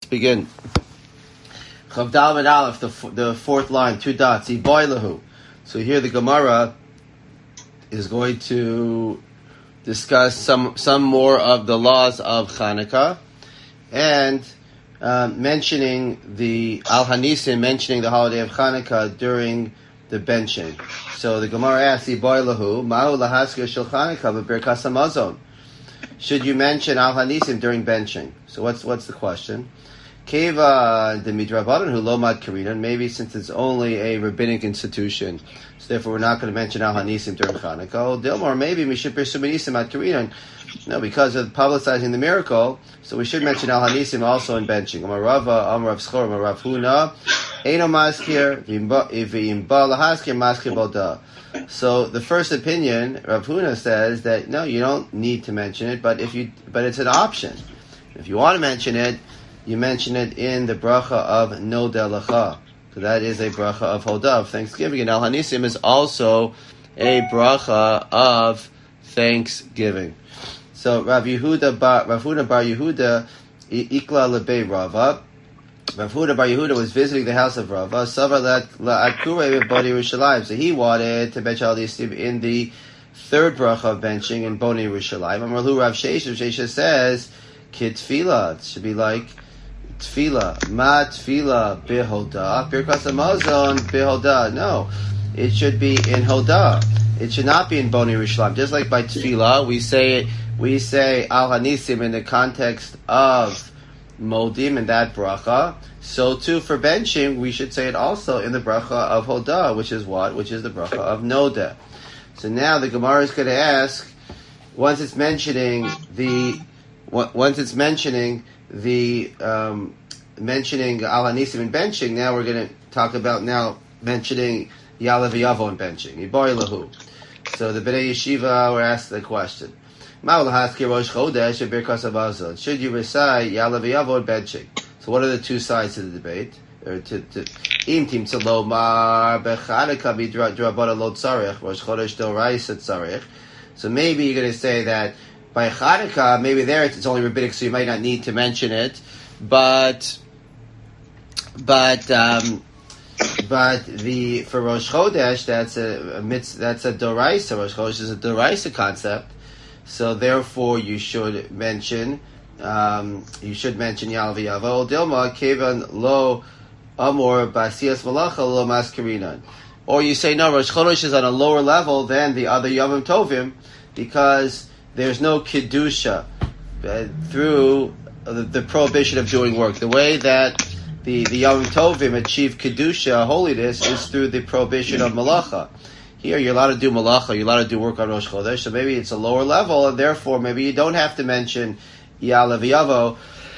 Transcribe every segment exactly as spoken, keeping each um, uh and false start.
begin. Chav Daled Aleph, the the fourth line, two dots. Iboilahu. So here the Gemara is going to discuss some some more of the laws of Chanukah and uh, mentioning the Al Hanisim, mentioning the holiday of Chanukah during the benching. So the Gemara asks, Iboilahu, Mahu lahaskir shel Chanukah b'Birkas Hamazon. Should you mention Al Hanisim during benching? So what's what's the question? Keva the midrabanan who lomad karinan. Maybe since it's only a rabbinic institution, so therefore we're not going to mention Al Hanisim during Chanukah. Oh, Dilmar, maybe we should pursue Hanisim at karinan. No, because of publicizing the miracle, so we should mention Al Hanisim also in benching. Amar Rava, Amar Rav Schor, Amar Rav Huna. Eino maskir v'imba lahaskir maskir boda. So the first opinion, Rav Huna says that no, you don't need to mention it, but if you, but it's an option. If you want to mention it, you mention it in the bracha of Nodeh Lecha. So that is a bracha of Hodah, of Thanksgiving. And Al Hanisim is also a bracha of Thanksgiving. So Rav Yehuda bar, Rav Huna bar Yehuda ikla lebei Rava. Rav Huda bar Yehuda was visiting the house of Rava. Savar la'akure b'Boni Yerushalayim. So he wanted to bench Al Hanisim in the third bracha of benching in Boni Yerushalayim. Amarlu Rav Sheish. Rav Sheish says, Kid tefillah. It should be like tefillah. Ma tefillah bihoda. Birkas Hamazon bihoda. No. It should be in Hodah. It should not be in Boni Yerushalayim. Just like by tefillah, we say we say Al Hanisim in the context of Modim in that bracha. So too for benching, we should say it also in the bracha of Hodah, which is what? Which is the bracha of Nodeh. So now the Gemara is going to ask, once it's mentioning the, once it's mentioning the, um, mentioning Al Hanisim in benching, now we're going to talk about now mentioning Ya'aleh v'Yavo in benching. Iboilahu. So the Bnei Yeshiva were asked the question. Should you recite Ya'aleh v'Yavo in benching? So what are the two sides to the debate? Or to to im tim tzalomar bechanukah midrabana lo tzarich rosh chodesh d'oraisa tzarich. So maybe you're going to say that by Chanukah, maybe there it's only rabbinic, so you might not need to mention it. But but um, but the for Rosh Chodesh, that's a, a mitz, that's a d'oraisa. Rosh Chodesh is a d'oraisa concept. So therefore, you should mention, um, you should mention Ya'aleh v'Yavo. Dilma kevan lo amor b'asiyas malacha lo maskerinan. Or you say no, Rosh Chodesh is on a lower level than the other Yomim Tovim because there's no kedusha uh, through the, the prohibition of doing work. The way that the the Yomim Tovim achieve kedusha, holiness, is through the prohibition of malacha. Here, you're allowed to do malacha, you're allowed to do work on Rosh Chodesh, so maybe it's a lower level, and therefore maybe you don't have to mention Ya'aleh v'Yavo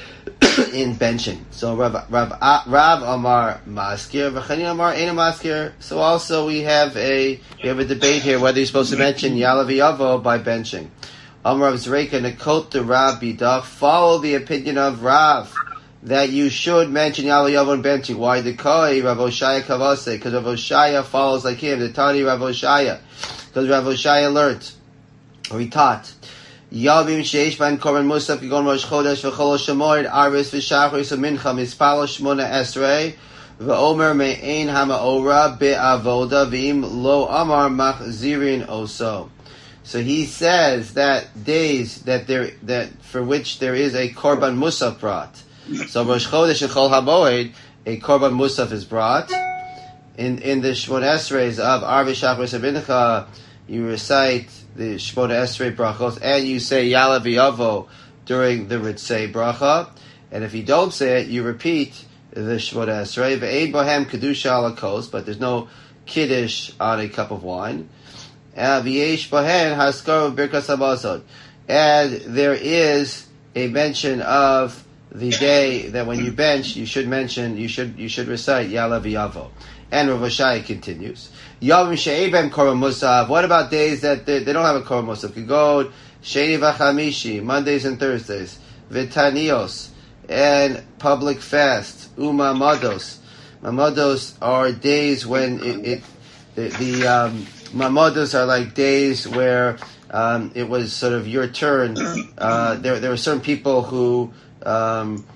in benching. So Rav, Rav, Rav Amar Maskir, V'chani Amar Eina Maskir. So also we have a we have a debate here whether you're supposed to mention Ya'aleh v'Yavo by benching. Amar Rav Zreika Nekot the Rav Bidach. Follow the opinion of Rav that you should mention Ya'aleh v'Yavo in benching. Why? The Koi Rav Oshaya Kavase, because Rav Oshaya follows like him. The Tani Rav Oshaya, because Rav Oshaya learned or he taught. Yavim sheish ban korban musaf kigon Rosh Chodesh v'chol shemoid arvis v'shachris v'mincha mispalo shmona esrei v'omer me'ein ha'ma'ora be'avoda v'im lo amar machzirin oso. So he says that days that there that for which there is a korban musaf brought. So Rosh Chodesh and Chol HaMoed, a korban musaf is brought. In in the Shmona Esreis of Arvis Shachris v'mincha, you recite the Shmona Esrei brachos, and you say Ya'aleh v'Yavo during the Ritzei bracha. And if you don't say it, you repeat the Shmona Esrei. Ve'ein bohem kedusha ala kos, but there's no kiddush on a cup of wine. V'yesh bohen haskar birkas hamazon, and there is a mention of the day that when you bench, you should mention, you should you should recite Ya'aleh v'Yavo. And Rav Oshaya continues. Yom she'ebem korban musaf. What about days that they, they don't have a korban musaf? Kigod sheni v'chamishi, Mondays and Thursdays, v'tanios, and public fast, umamados. Mamados are days when it, it the, the um, mamados are like days where um, it was sort of your turn. Uh, there there were certain people who. Um,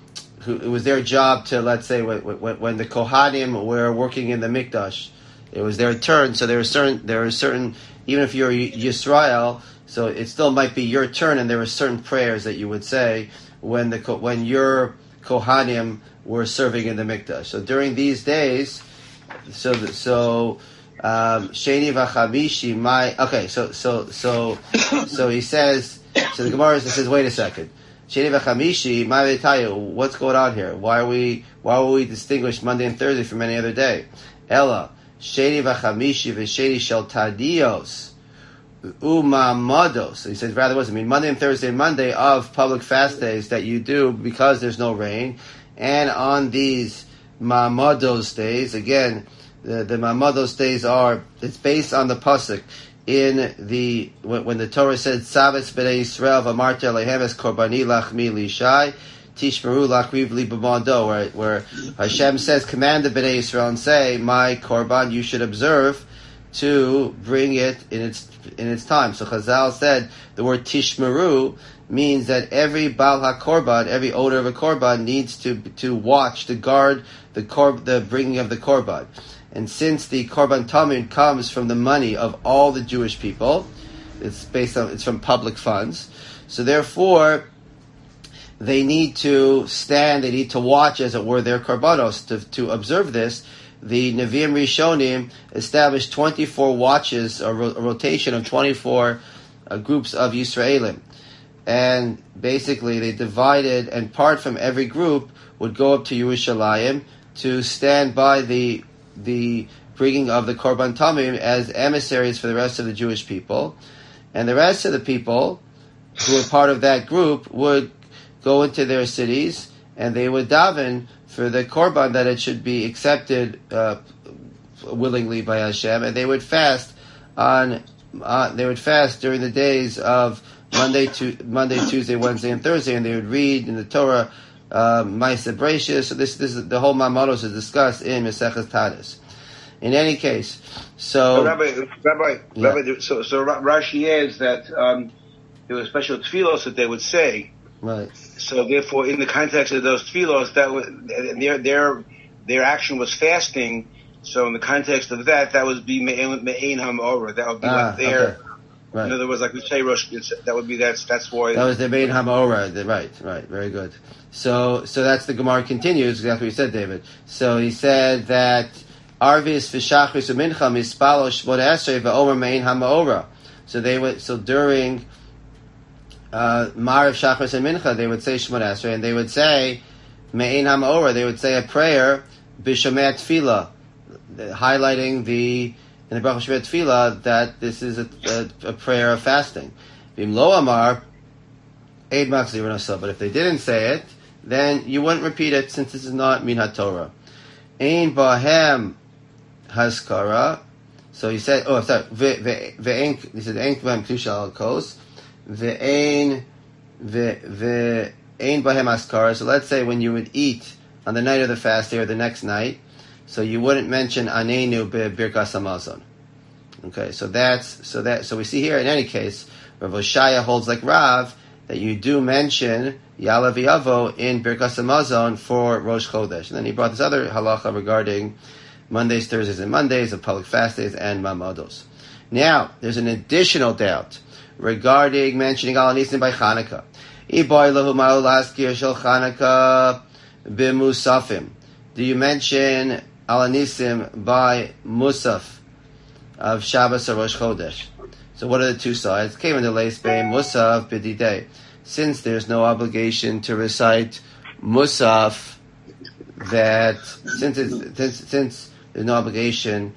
who, it was their job to, let's say, when, when, when the Kohanim were working in the Mikdash, it was their turn. So there were certain, there were certain, even if you're Yisrael, so it still might be your turn, and there were certain prayers that you would say when the when your Kohanim were serving in the Mikdash. So during these days, so so um, Sheni v'Chamishi, my okay, so so so so he says. So the Gemara says, wait a second. Sheni v'Chamishi, my V'tayu, what's going on here? Why are we why will we distinguish Monday and Thursday from any other day? Ella Sheni v'Chamishi v'Sheni shel Tadios. Umamados. So he says, rather, what does it mean? Monday and Thursday and Monday of public fast days that you do because there's no rain. And on these Mamados days, again, the, the Mamados days are, it's based on the Pasuk in the, when, when the Torah said, Sabbath b'nei Yisrael v'amarta alehem es korbani lachmi lishai, tishmeru lachriv li b'mando, where, where Hashem says, command the b'nei Yisrael and say, my korban you should observe to bring it in its in its time. So Chazal said the word tishmeru means that every Baal HaKorban, every owner of a Korban needs to to watch, to guard the korb, the bringing of the Korban. And since the Korban Tamid comes from the money of all the Jewish people, it's based on, it's from public funds. So therefore, they need to stand, they need to watch, as it were, their Korbanos to, to observe this. The Nevi'im Rishonim established twenty-four watches, a, ro- a rotation of twenty-four uh, groups of Yisraelim. And basically they divided, and part from every group would go up to Yerushalayim to stand by the the bringing of the Korban Tamim as emissaries for the rest of the Jewish people. And the rest of the people who were part of that group would go into their cities and they would daven for the Korban that it should be accepted uh, willingly by Hashem, and they would fast on uh, they would fast during the days of Monday, to, Monday, Tuesday, Wednesday, and Thursday, and they would read in the Torah Ma'aseh Bereishis. So this this is the whole Mamados is discussed in Maseches Tanis. In any case, so, so Rabbi, Rabbi, yeah. Rabbi, so so Rashi adds that um, there were special tefillos that they would say. Right. So therefore, in the context of those tefillos, that was, their their their action was fasting. So in the context of that, that would be me'ein hamorah. That would be ah, like their. Okay. Right. In other words, like we say, Rosh, that would be that's that's why. That was the me'ein hamorah. Right, right, very good. So so that's the Gemara continues. That's what you said, David. So he said that Arvis v'shachris u'mincha mispalo shmona esrei v'omer me'ein hamorah. So they would. So during. Uh, Ma'ariv, Shachris, and Mincha, they would say Shemona Esrei, and they would say Me'ein HaMa'orah, they would say a prayer, B'Shomei Tefillah, highlighting the, in the Baruch Shemei Tefillah, that this is a, a, a prayer of fasting. B'im Lo Amar, Eid Machzir Nasa, but if they didn't say it, then you wouldn't repeat it, since this is not Min HaTorah. Ein Bahem Haskara, so he said, oh, sorry, Ve'en, he said, Ein Bahem Kedusha Al Kos, Ve'ein ve'ein bahem askara. So let's say when you would eat on the night of the fast day or the next night, so you wouldn't mention anenu be'birkas hamazon. Okay, so that's so that so we see here in any case, Rav Oshaya holds like Rav that you do mention Ya'aleh v'Yavo in birkas hamazon for Rosh Chodesh, and then he brought this other halacha regarding Mondays, Thursdays, and Mondays of public fast days and mamados. Now there's an additional doubt regarding mentioning Al Hanisim by Chanukah. Iboy lahu ma'ul askir shel Chanukah b'musafim. Do you mention Al Hanisim by Musaf of Shabbos or Rosh Chodesh? So what are the two sides? Came in the Leis Bein Musaf b'didei. Since there's no obligation to recite Musaf, that since it's, since, since there's no obligation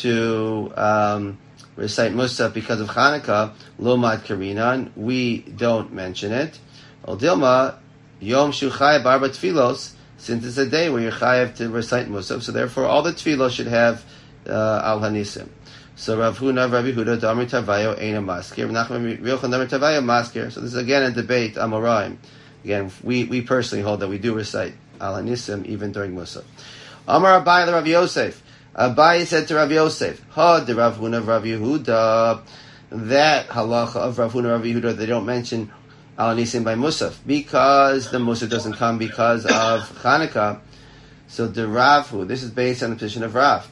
to um, recite Musaf because of Chanukah, Lomad Karinan, we don't mention it. Ol Dilma, Yom Shuchai Barba Tfilos, since it's a day where you're chayav to recite Musaf, so therefore all the Tfilos should have uh, Al Hanisim. So Rav Huna, Rav Yehuda, Damri Tavayo, Eina Maskir, Nachman Yochanan Damri Tavayo, Maskir. So this is again a debate, Amoraim. Again, we, we personally hold that we do recite Al Hanisim even during Musaf. Amar Abai Rav Yosef. Abai said to Rav Yosef, Ha de Rav Huna Rav Yehuda, that halacha of Rav Huna Rav Yehuda, they don't mention Al Nisim by Musaf, because the Musaf doesn't come because of Chanukah. So the Rav, who this is based on the position of Rav.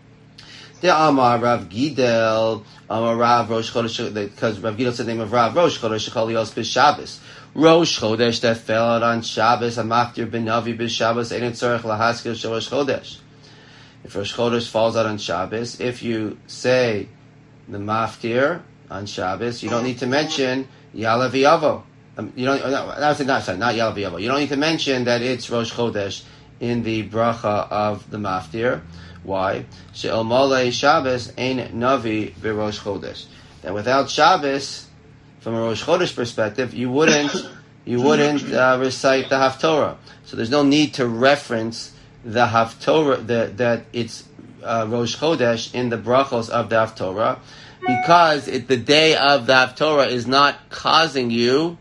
The Amar Rav Gidel, Amar Rav Rosh Chodesh, because Rav Gidel said the name of Rav Rosh Chodesh Cholios b'Shabbos. Rosh Chodesh that fell out on Shabbos, Amaftir ben Navi b'Shabbos, Ein Tzorech lahaskil shel Rosh Chodesh. If Rosh Chodesh falls out on Shabbos, if you say the Maftir on Shabbos, you don't need to mention Ya'aleh v'Yavo. Um, you don't. That's not sorry, not Ya'aleh v'Yavo. You don't need to mention that it's Rosh Chodesh in the bracha of the Maftir. Why? She'el Molei Shabbos ein Navi v'Rosh Chodesh. That without Shabbos, from a Rosh Chodesh perspective, you wouldn't you wouldn't uh, recite the Haftorah. So there's no need to reference the Haftorah the, that it's uh, Rosh Chodesh in the brachos of the Haftorah, because it, the day of the Haftorah is not causing you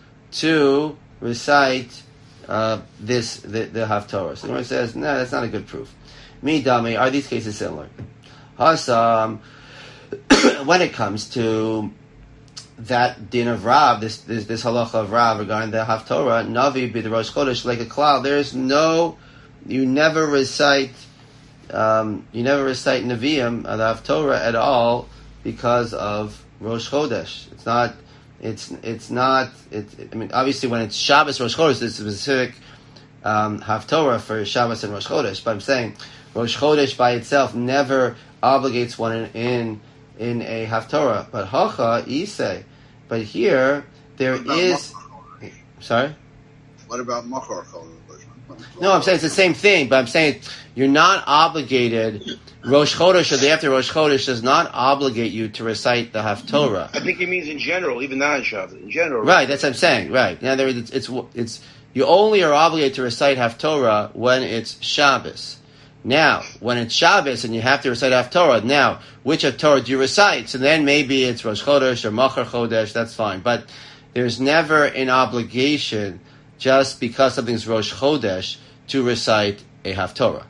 to recite uh, this the, the Haftorah. So the Gemara says, no, that's not a good proof. Mi dami, are these cases similar? Hasam, when it comes to that din of Rav, this this, this halacha of Rav regarding the Haftorah, Navi be the Rosh Chodesh like a cloud. There is no, you never recite, um, you never recite Nevi'im, uh, the Haftorah at all because of Rosh Chodesh. It's not, it's it's not. It, I mean, obviously, when it's Shabbos Rosh Chodesh, there's a specific um, Haftorah for Shabbos and Rosh Chodesh. But I'm saying Rosh Chodesh by itself never obligates one in in, in a Haftorah. But Hacha Isay. But here there is. Machar? Sorry. What about Machar? No, I'm saying it's the same thing. But I'm saying you're not obligated. Rosh Chodesh or the after Rosh Chodesh does not obligate you to recite the Haftorah. I think it means in general, even not in Shabbos. In general, right? That's what I'm saying. Right now, there it's, it's it's you only are obligated to recite Haftorah when it's Shabbos. Now, when it's Shabbos and you have to recite Haftorah, now which Haftorah do you recite? So then maybe it's Rosh Chodesh or Machar Chodesh. That's fine, but there's never an obligation just because something's Rosh Chodesh to recite a Haftorah.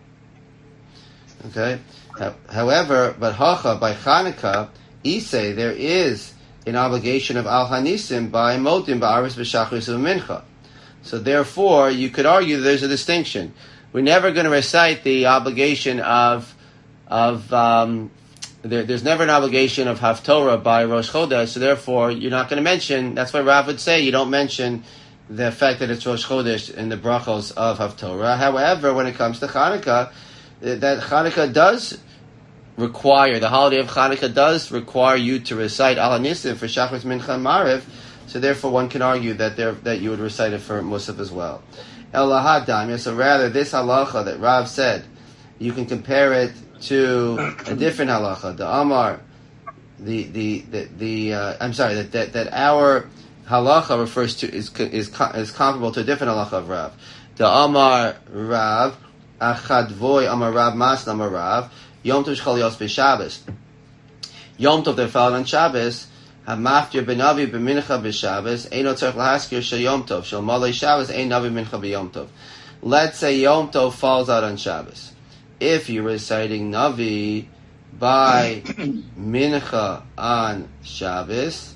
Okay. However, but Hacha by Chanukah, Isay, there is an obligation of Al Hanisim by Motim Ba'aris B'Shachris U'Mincha. So therefore, you could argue that there's a distinction. We're never going to recite the obligation of of um, there, there's never an obligation of Haftorah by Rosh Chodesh. So therefore, you're not going to mention. That's why Rav would say you don't mention the fact that it's Rosh Chodesh in the brachos of Haftorah. However, when it comes to Chanukah, that Chanukah does require, the holiday of Chanukah does require you to recite Al Hanisim for Shachris, Mincha, and Mariv. So therefore, one can argue that there that you would recite it for Musaf as well. El Lahadam, so rather this halacha that Rav said, you can compare it to a different halacha, the Amar, the the the, the uh, I'm sorry that, that that our halacha refers to is is is comparable to a different halacha of Rav. The Amar Rav, Achad Voy Amar Rav Mas Amar Rav, Yom Tov Shchalios b'Shabbos. Yom Tov that fell on Shabbos. Hamaftir benavi b'mincha b'Shabbos. Eino tzarich lahaskir shel Yom Tov shel Malei Shabbos. Ein navi mincha b'Yom Tov. Let's say Yom Tov falls out on Shabbos. If you're reciting navi by mincha on Shabbos,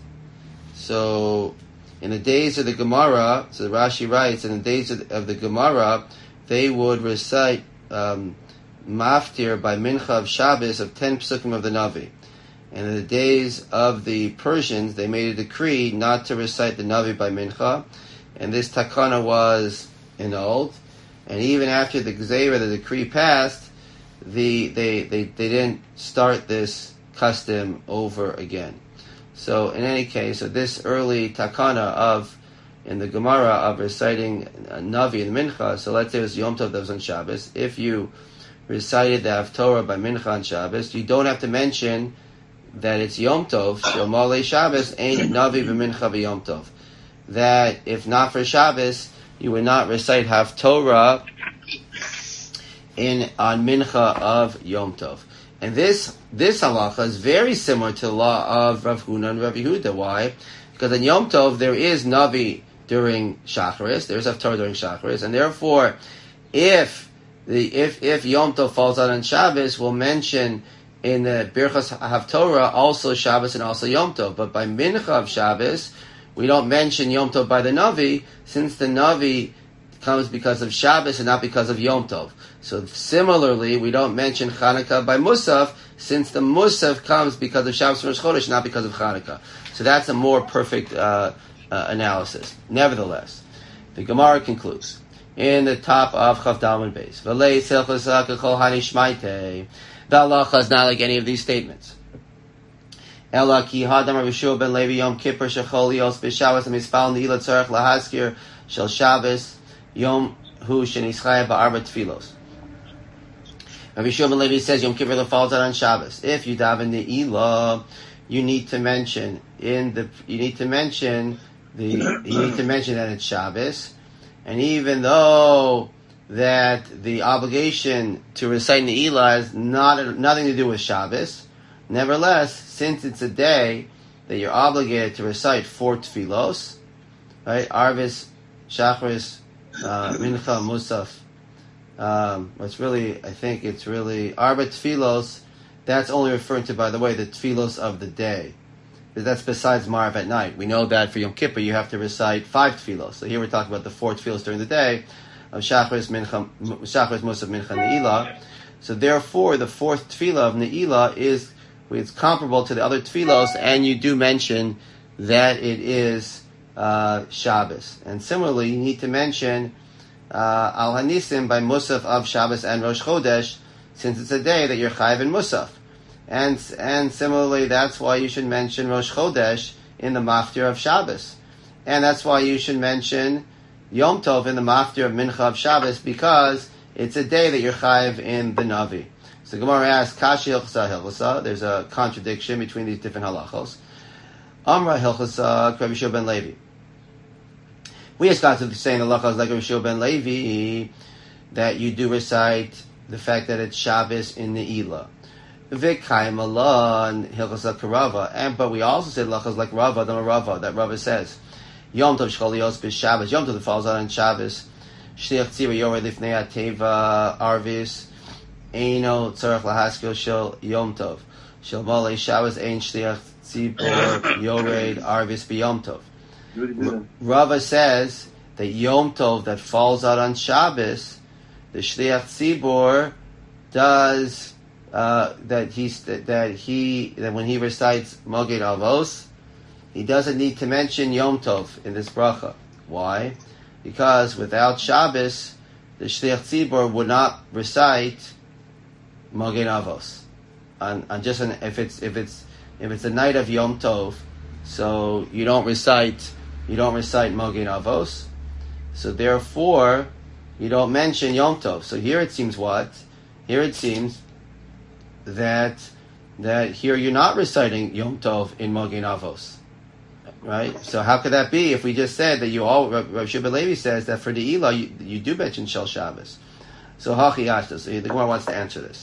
so in the days of the Gemara, so Rashi writes, in the days of the, of the Gemara, they would recite um, maftir by mincha of Shabbos of ten psukim of the Navi. And in the days of the Persians, they made a decree not to recite the Navi by mincha, and this takana was annulled. And even after the Gzeira, the decree passed, the they, they, they didn't start this custom over again. So in any case, so this early takana of in the Gemara of reciting Navi and Mincha, so let's say it was Yom Tov that was on Shabbos. If you recited the Haftorah by Mincha on Shabbos, you don't have to mention that it's Yom Tov, Shomalei Shabbos, ain't Navi b'Mincha b'Yom Tov. That if not for Shabbos, you would not recite Haftorah in on Mincha of Yom Tov. And this this halacha is very similar to the law of Rav Huna and Rav Yehuda. Why? Because in Yom Tov there is Navi during Shacharis, there's Haftorah during Shacharis, and therefore, if the if if Yom Tov falls out on Shabbos, we'll mention in the Birchas Haftorah also Shabbos and also Yom Tov. But by Mincha of Shabbos, we don't mention Yom Tov by the Navi, since the Navi comes because of Shabbos and not because of Yom Tov. So similarly, we don't mention Chanukah by Musaf, since the Musaf comes because of Shabbos and Rosh Chodesh, not because of Chanukah. So that's a more perfect uh, uh, analysis. Nevertheless, the Gemara concludes in the top of Chav Dalman Beis. V'lei silchus kol hani shmaite. The halacha is not like any of these statements. Ela ki hadam Rabbi Yehoshua ben Levi Yom Kippur shechol yos b'Shabbos hamispal ne'ilah tzarech lahaskir shel Shabbos Yom hu shenischayah ba'arba tfilos. Rabbi Yehoshua ben Levi says Yom Kippur falls out on Shabbos. If you daven ne'ilah, you need to mention in the you need to mention the you need to mention that it's Shabbos, and even though that the obligation to recite ne'ilah has not nothing to do with Shabbos, nevertheless, since it's a day that you're obligated to recite four tfilos, right? Arvis, Shachris, uh, Mincha, Musaf. Um, it's really, I think it's really Arba tfilos. That's only referring to, by the way, the tfilos of the day. That's besides Marav at night. We know that for Yom Kippur you have to recite five tfilos. So here we're talking about the four tfilos during the day of Shachris, Mincha, Shachris, Musaf, Mincha, Ne'ilah. So therefore, the fourth tfilah of Ne'ilah is it's comparable to the other tfilos, and you do mention that it is uh, Shabbos. And similarly, you need to mention uh, Al Hanisim by Musaf of Shabbos and Rosh Chodesh, since it's a day that you're chayav in Musaf. And and similarly, that's why you should mention Rosh Chodesh in the maftir of Shabbos. And that's why you should mention Yom Tov in the maftir of Mincha of Shabbos, because it's a day that you're chayav in the Navi. So Gemara asks, Kashi Hilchasa Hilchasa. There's a contradiction between these different halachos. Amra Hilchasa, Rabbi Yehoshua ben Levi. We just got to saying the halachos like Rabbi Yehoshua ben Levi, that you do recite the fact that it's Shabbos in Ne'ilah. V'kaim Allah and Hilchasa Karava. And but we also said halachos like Rava, the Rava, that Rava says, Yom Tov Shcholios b'Shabbos. Yom Tov that falls out on Shabbos. Shliach Tzira Yored Lifnei Ateva Arvis. Eino tzarech lahaskil shel Yom Tov shel Malei Shabbos ein shliach tzibor yored arvis b'Yom Tov. Rava says that Yom Tov that falls out on Shabbos, the shliach tzibor does uh, that he that he that when he recites Moged Avos, he doesn't need to mention Yom Tov in this bracha. Why? Because without Shabbos, the shliach tzibor would not recite Moged Avos, and, and just an, if it's if it's if it's a night of Yom Tov, so you don't recite you don't recite Moged Avos, so therefore you don't mention Yom Tov. So here it seems what here it seems that that here you're not reciting Yom Tov in Moged Avos, right? So how could that be if we just said that you all Rav Yehoshua ben Levi says that for the Elah you, you do mention Shel Shabbos? So Hachi Ashta. So the Gemara wants to answer this.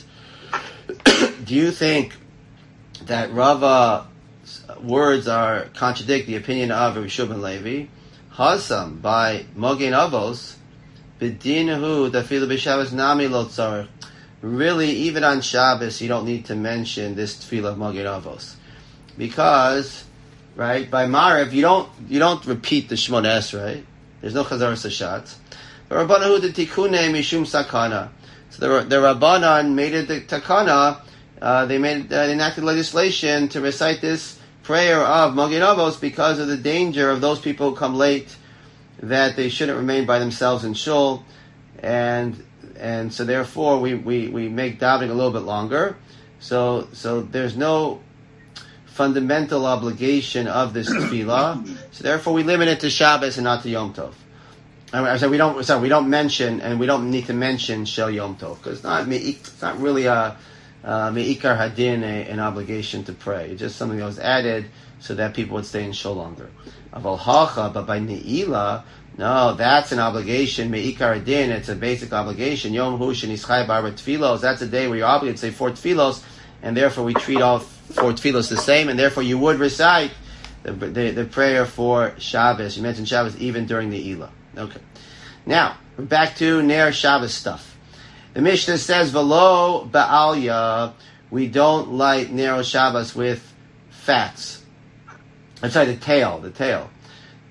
Do you think that Rava's words are contradict the opinion of Rabbi Yehoshua ben Levi? Hasam by Moged Avos b'dinahu dafilu b'Shabbos nami lo tzarich. Really, even on Shabbos, you don't need to mention this tefillah of Moged Avos, because right by Maariv you don't you don't repeat the Shemona Esrei. There's no Chazar Sashat. But Rabbanahu the Tikkunei mishum sakana. So the, the Rabbanan made it the takana, uh, they made uh, enacted legislation to recite this prayer of Moged Avos because of the danger of those people who come late, that they shouldn't remain by themselves in shul, and and so therefore we, we, we make davening a little bit longer. So so there's no fundamental obligation of this tefillah. So therefore we limit it to Shabbos and not to Yom Tov. I said we don't. Sorry, we don't mention, and we don't need to mention Shel Yom Tov because it's not. It's not really a meikar hadin, an obligation to pray. It's just something that was added so that people would stay in shul longer. Aval hacha, but by ne'ilah, no, that's an obligation. Meikar hadin, it's a basic obligation. Yom hu shenischai bar tfilos. That's a day where you're obligated to say four tfilos, and therefore we treat all four tfilos the same, and therefore you would recite the the, the prayer for Shabbos. You mentioned Shabbos even during ne'ilah. Okay. Now, we're back to Ner Shabbos stuff. The Mishnah says, V'lo ba'alya, we don't light Ner Shabbos with fats. I'm sorry, the tail, the tail.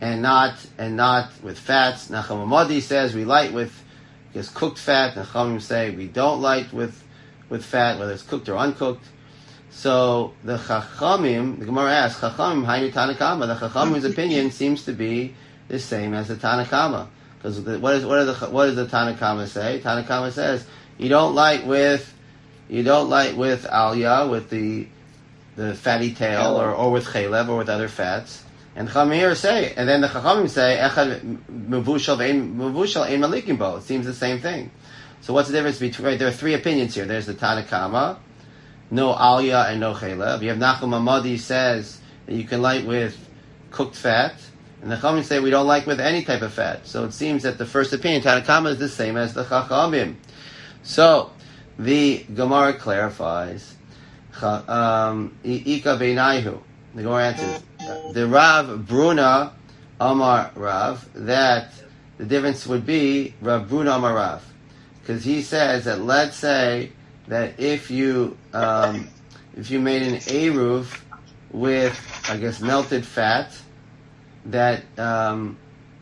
and not and not with fats. Nachum Hamadi says we light with just cooked fat. Nachamim say we don't light with with fat, whether it's cooked or uncooked. So the Chachamim, the Gemara asks, Chachamim Haynu Tanakama. The Chachamim's opinion seems to be the same as the Tanakama. Because what is what is the what does the Tanakama say? Tanakama says you don't light with you don't light with alya, with the the fatty tail, or, or with chaylev, or with other fats. And Chamir say, and then the Chachamim say, Echad mevushal ve'ein mevushal ein malikim bo. It seems the same thing. So what's the difference between? Right, there are three opinions here. There's the Tanakama, no alya and no chaylev. You have Nachum Hamadi says that you can light with cooked fat. And the Chachamim say we don't like with any type of fat. So it seems that the first opinion, Tanakama, is the same as the Chachamim. So the Gemara clarifies, um, Ika Beinaihu. The Gemara answers, the Rav Bruna Amar Rav, that the difference would be Rav Bruna Amar Rav. Because he says that, let's say that if you um, if you made an eruv with, I guess, melted fat, that um,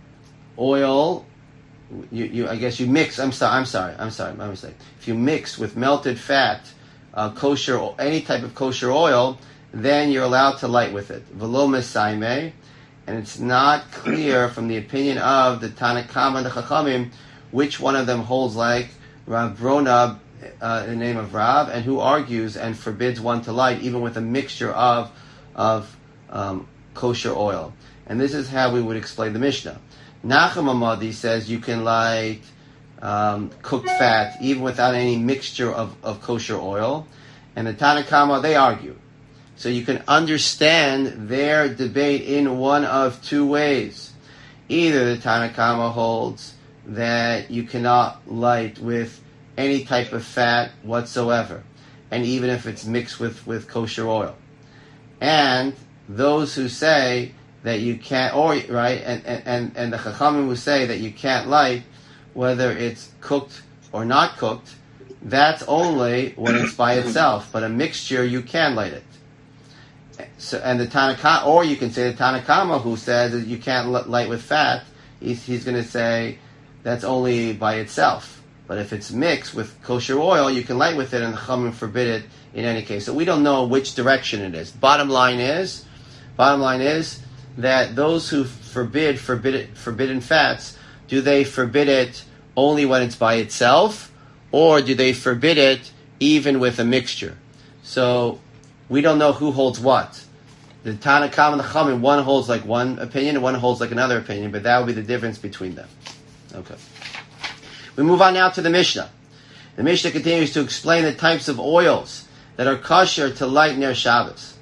oil, you, you, I guess you mix. I'm sorry. I'm sorry. I'm sorry. My mistake. If you mix with melted fat, uh, kosher, any type of kosher oil, then you're allowed to light with it. V'lo mesaime, and it's not clear from the opinion of the Tanakama and the Chachamim which one of them holds like Rav Brona, uh, in the name of Rav, and who argues and forbids one to light even with a mixture of of um, kosher oil. And this is how we would explain the Mishnah. Nachum Hamadi says you can light um, cooked fat even without any mixture of, of kosher oil. And the Tanakama, they argue. So you can understand their debate in one of two ways. Either the Tanakama holds that you cannot light with any type of fat whatsoever, and even if it's mixed with, with kosher oil. And those who say that you can't, or right, and, and, and the Chachamim who say that you can't light whether it's cooked or not cooked, that's only when it's by itself. But a mixture, you can light it. So, and the Tanakama, or you can say the Tanakama who says that you can't light with fat, he's, he's going to say that's only by itself. But if it's mixed with kosher oil, you can light with it, and the Chachamim forbid it in any case. So we don't know which direction it is. Bottom line is, bottom line is that those who forbid forbid it, forbidden fats, do they forbid it only when it's by itself, or do they forbid it even with a mixture? So we don't know who holds what. The Tanakam and the Chachamim, one holds like one opinion and one holds like another opinion, but that would be the difference between them. Okay. We move on now to the Mishnah. The Mishnah continues to explain the types of oils that are kosher to light Ner Shabbos.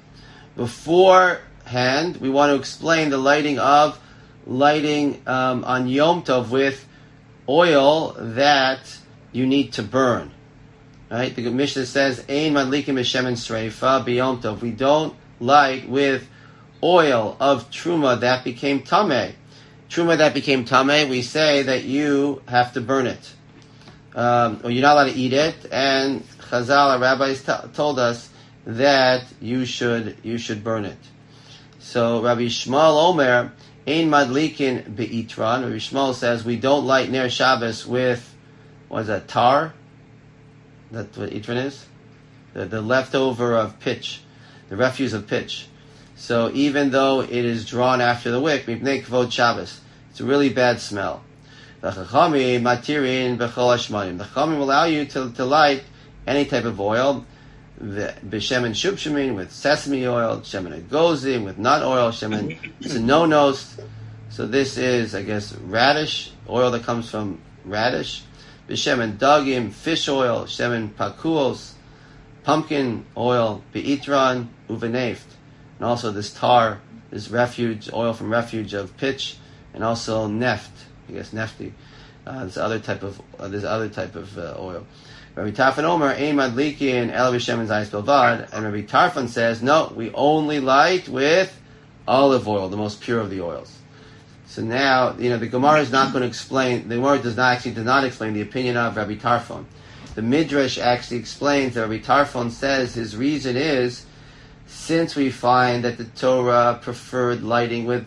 Beforehand, we want to explain the lighting of lighting um, on Yom Tov with oil that you need to burn. Right? The Mishnah says, "Ein madlikim b'shemen sreifa b'Yom Tov." We don't light with oil of truma that became tameh. Truma that became tameh, we say that you have to burn it, um, or you're not allowed to eat it. And Chazal, our rabbis, t- told us that you should you should burn it. So Rabbi Shmuel Omer, Ein madlikin beitran. Rabbi Shmuel says we don't light Ner Shabbos with, what is that, tar? That's what itran is? The, the leftover of pitch, the refuse of pitch. So even though it is drawn after the wick, mipnei kvod Shabbos, it's a really bad smell. The Chachamim matirin b'chol hashmanim. The Chachamim allow you to, to light any type of oil, b'shemen shubshamin, with sesame oil, shemen agozim, with nut oil, shemen sinonos. So this is, I guess, radish, oil that comes from radish. B'shemen dagim, fish oil, shemen pakuos, pumpkin oil, beitran, uveneft. And also this tar, this refuge, oil from refuge of pitch, and also neft, I guess nefti. Uh, this other type of uh, this other type of uh, oil. Rabbi Tarfon Omer, Ein madlikin ela b'shemen zayis belvad, and Rabbi Tarfon says, no, we only light with olive oil, the most pure of the oils. So now, you know, the Gemara is not going to explain. The Gemara does not actually does not explain the opinion of Rabbi Tarfon. The Midrash actually explains that Rabbi Tarfon says his reason is, since we find that the Torah preferred lighting with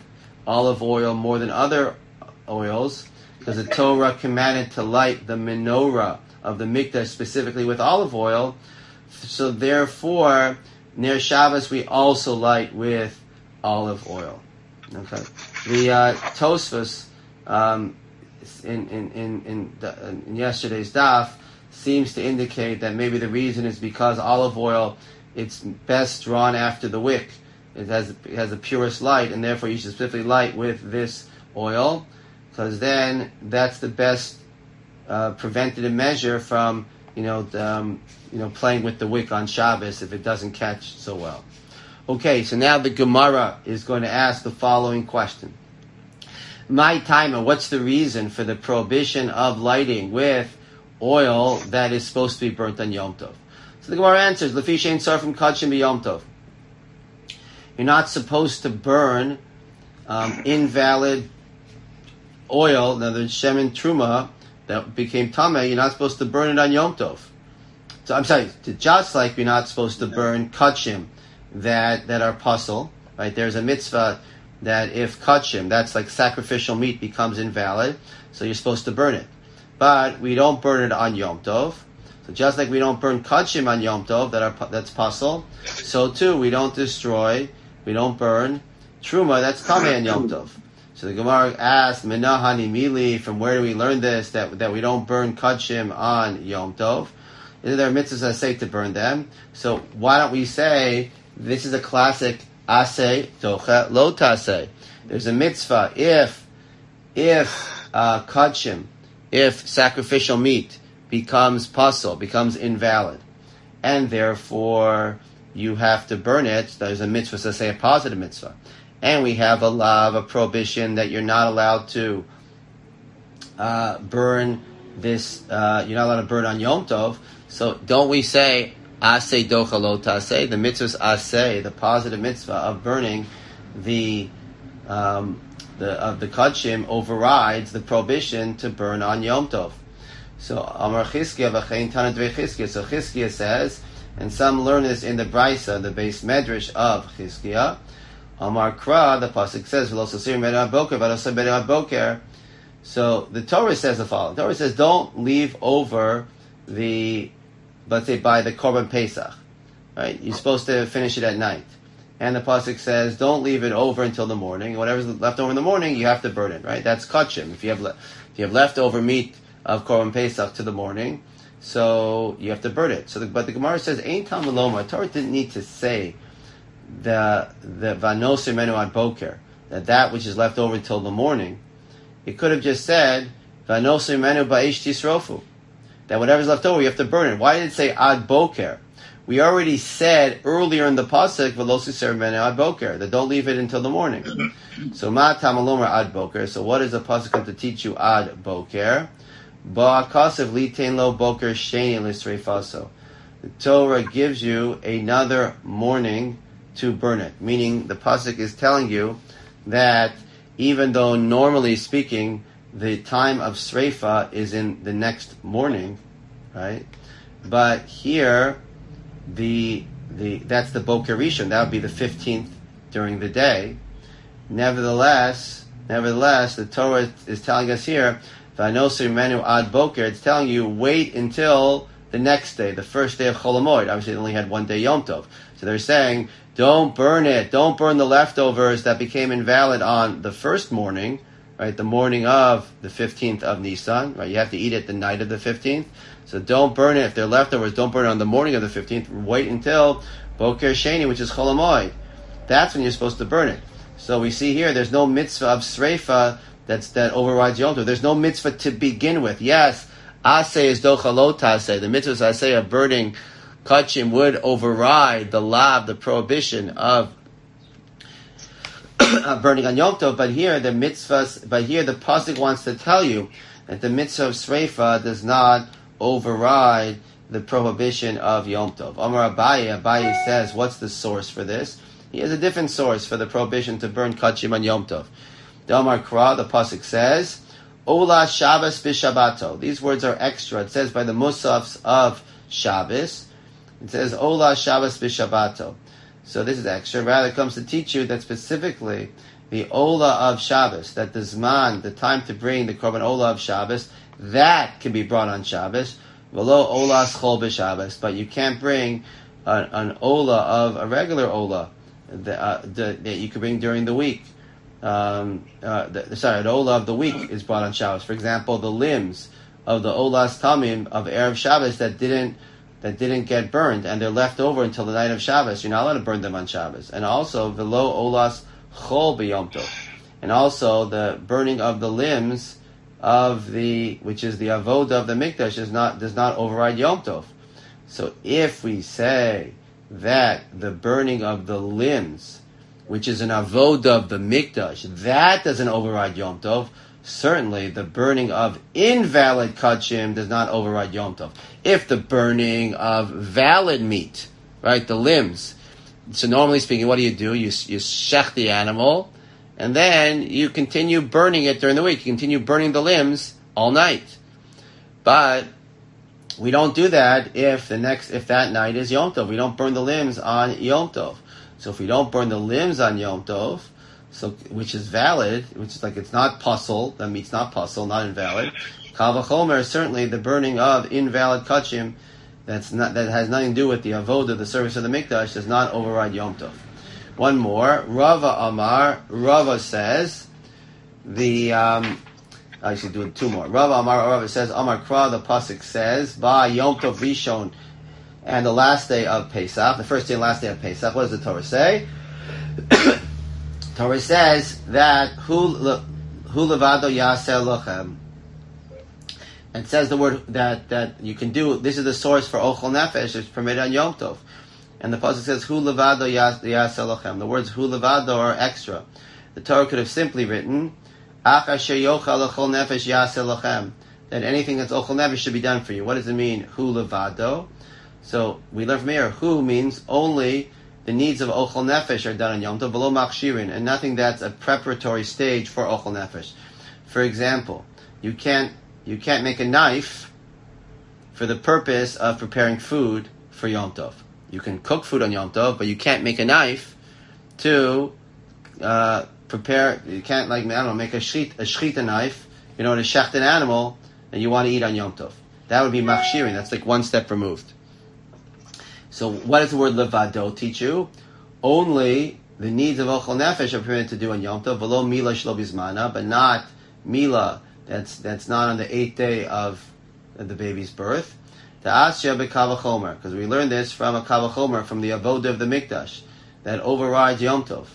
olive oil more than other oils, because the Torah commanded to light the menorah of the mikdash specifically with olive oil. So therefore, near Shabbos we also light with olive oil. Okay. The uh, Tosfos um, in in in in, the, in yesterday's daf seems to indicate that maybe the reason is because olive oil, it's best drawn after the wick. It has it has the purest light, and therefore you should specifically light with this oil, because then that's the best uh, preventative measure from you know the, um, you know playing with the wick on Shabbos if it doesn't catch so well. Okay, so now the Gemara is going to ask the following question: My timer, what's the reason for the prohibition of lighting with oil that is supposed to be burnt on Yom Tov? So the Gemara answers: Lefi shein sarfim kachim b'Yom Tov. You're not supposed to burn um, invalid oil, in other words, shemen truma that became tameh. You're not supposed to burn it on Yom Tov. So I'm sorry, just like you're not supposed to burn kachim that that are puzzle, right? There's a mitzvah that if kachim, that's like sacrificial meat, becomes invalid, so you're supposed to burn it. But we don't burn it on Yom Tov. So just like we don't burn kachim on Yom Tov, that are that's puzzle, so too we don't destroy, we don't burn truma that's tameh on Yom Tov. So the Gemara asks, Menahani Mili, from where do we learn this, that that we don't burn kachim on Yom Tov? Is there mitzvahs that say to burn them? So why don't we say, this is a classic aseh docha lo taseh. There's a mitzvah, if, if uh, kachim, if sacrificial meat becomes pasul, becomes invalid, and therefore you have to burn it, there's a mitzvah to say a positive mitzvah. And we have a law of a prohibition that you're not allowed to uh, burn this, uh, you're not allowed to burn on Yom Tov. So don't we say, aseh docha lo taseh? The mitzvah's aseh, the positive mitzvah of burning the um, the of the kachim overrides the prohibition to burn on Yom Tov. So Amar Chizkiya v'chein Tana Dvei Chizkiya. So Chizkiya says, and some learn this in the Brisa, the base medrash of Chizkiya. Amar Kra, the pasuk says, "V'lo sasir me'ad boker, v'lo me'ad boker." So the Torah says the following: the Torah says, don't leave over the, let's say, by the Korban Pesach, right? You're supposed to finish it at night. And the pasuk says, don't leave it over until the morning. Whatever's left over in the morning, you have to burn it, right? That's kachim. If you have le- if you have leftover meat of Korban Pesach to the morning, so you have to burn it. So, the, but the Gemara says, "Ein tam v'loma." Torah didn't need to say the the vanosir menu ad boker, that that which is left over until the morning. It could have just said vanosir menu ba'ish tisrofu, that whatever's left over you have to burn it. Why did it say ad boker? We already said earlier in the pasuk velosir menu ad boker, that don't leave it until the morning. So ma tamalomar ad boker. So what is the pasuk come to teach you ad boker? Ba'akasav litain lo boker sheni l'sreifaso. The Torah gives you another morning to burn it. Meaning the pasuk is telling you that even though normally speaking the time of sreifa is in the next morning, right? But here the the that's the boker rishon. That would be the fifteenth during the day. Nevertheless, nevertheless, the Torah is telling us here, Vanosir menu ad boker, it's telling you wait until the next day, the first day of Chol Hamoed. Obviously, they only had one day Yom Tov. So they're saying, don't burn it. Don't burn the leftovers that became invalid on the first morning, right? The morning of the fifteenth of Nisan, right? You have to eat it the night of the fifteenth. So don't burn it. If they're leftovers, don't burn it on the morning of the fifteenth. Wait until Boker Sheni, which is Chol Hamoed. That's when you're supposed to burn it. So we see here, there's no mitzvah of Sreifa that's, that overrides Yom Tov. There's no mitzvah to begin with. Yes, Aseh is docha lo taseh. The mitzvahs Aseh of burning kachim would override the law of the prohibition of burning on Yom Tov. But here the mitzvahs, but here the pasuk wants to tell you that the mitzvah of Sreifa does not override the prohibition of Yom Tov. Amar Abaye, Abaye says, what's the source for this? He has a different source for the prohibition to burn kachim on Yom Tov. The Amar Kra, the pasuk says, Ola Shabbos b'Shabbato. These words are extra. It says by the Musafs of Shabbos. It says Ola Shabbos b'Shabbato. So this is extra. Rather, it comes to teach you that specifically the Ola of Shabbos, that the Zman, the time to bring the Korban Ola of Shabbos, that can be brought on Shabbos. V'lo Ola Schol b'Shabbos, but you can't bring an, an Ola of a regular Ola that, uh, the, that you could bring during the week. Um, uh, the, sorry, an Ola of the week is brought on Shabbos. For example, the limbs of the Olas Tamim of Erev Shabbos that didn't that didn't get burned and they're left over until the night of Shabbos. You're not allowed to burn them on Shabbos. And also V'lo Olas Chol b'Yom Tov, and also the burning of the limbs of the, which is the avoda of the mikdash, is not does not override Yom Tov. So if we say that the burning of the limbs, which is an avoda of the mikdash, that doesn't override Yom Tov, certainly the burning of invalid kachim does not override Yom Tov. If the burning of valid meat, right, the limbs, so normally speaking, what do you do? You you shech the animal, and then you continue burning it during the week. You continue burning the limbs all night. But we don't do that if the next if that night is Yom Tov. We don't burn the limbs on Yom Tov. So if we don't burn the limbs on Yom Tov, so which is valid, which is like it's not puzzle, the meat's not puzzle, not invalid. Kal v'chomer, certainly the burning of invalid kachim, that's not that has nothing to do with the avodah, the service of the mikdash, does not override Yom Tov. One more, Rava Amar. Rava says the um, I should do two more. Rava Amar. Rava says Amar Kra. The pasuk says Ba Yom Tov Rishon, and the last day of Pesach, the first day and last day of Pesach. What does the Torah say? Torah says that Hu Hu Levado Yaseh Lochem. And says the word that, that you can do. This is the source for Ochel Nefesh. It's permitted on Yom Tov. And the pasuk says Hu Levado Yaseh Lochem. The words Hu Levado are extra. The Torah could have simply written Ach Asher Yochal Ochel Nefesh Yaseh Lochem. That anything that's Ochel Nefesh should be done for you. What does it mean? Hu Levado. So we learn from here. Hu means only the needs of Ochel Nefesh are done on Yom Tov, below Machshirin, and nothing that's a preparatory stage for Ochel Nefesh. For example, you can't you can't make a knife for the purpose of preparing food for Yom Tov. You can cook food on Yom Tov, but you can't make a knife to uh, prepare. You can't, like, I don't know, make a shchit, a shchita knife, you know, to shecht an animal that you want to eat on Yom Tov. That would be Machshirin. That's like one step removed. So what does the word levado teach you? Only the needs of Ochel Nefesh are permitted to do on Yom Tov, below Mila Shlo Bizmana, but not Mila, that's that's not on the eighth day of the baby's birth. Ta'asya b'Kal v'chomer, because we learned this from a Kal v'chomer, from the avodah of the mikdash, that overrides Yom Tov.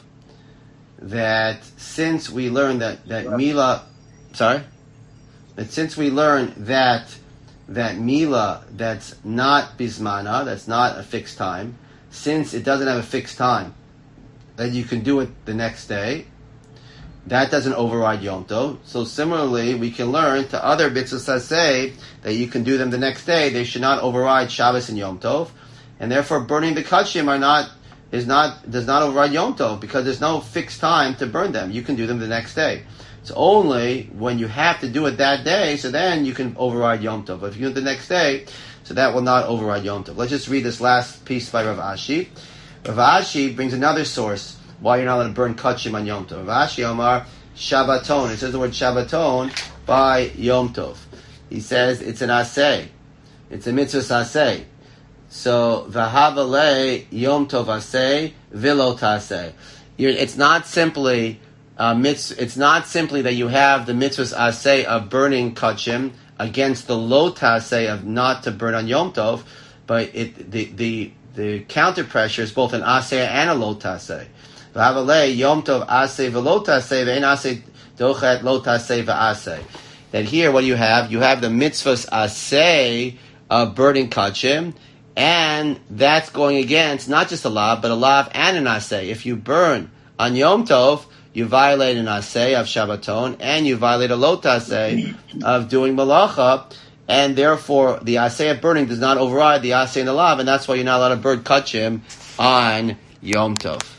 That since we learn that, that Mila, sorry? That since we learn that that Mila, that's not Bizmana, that's not a fixed time, since it doesn't have a fixed time, that you can do it the next day, that doesn't override Yom Tov. So similarly, we can learn to other mitzvahs that say that you can do them the next day. They should not override Shabbos and Yom Tov, and therefore burning the kachim are not is not does not override Yom Tov, because there's no fixed time to burn them. You can do them the next day. It's only when you have to do it that day, so then you can override Yom Tov. But if you do it the next day, so that will not override Yom Tov. Let's just read this last piece by Rav Ashi. Rav Ashi brings another source why you're not allowed to burn kachim on Yom Tov. Rav Ashi Omar Shabbaton. It says the word Shabbaton by Yom Tov. He says it's an aseh. It's a mitzvah aseh. So v'havale Yom Tov aseh v'lo taseh. It's not simply uh, mitz, It's not simply that you have the mitzvah aseh of burning kachim against the lo taseh of not to burn on Yom Tov, but it the the the counter pressure is both an aseh and a lo taseh. Yom Tov aseh v'lo taseh ve'en aseh dochet lo taseh v'aseh. That here, what do you have? You have the mitzvahs aseh of burning kachim, and that's going against not just a lav, but a lav and an aseh. If you burn on Yom Tov, you violate an aseh of Shabbaton, and you violate a lo taseh of doing malacha, and therefore the aseh of burning does not override the aseh and the lav, and that's why you're not allowed to burn kachim on Yom Tov.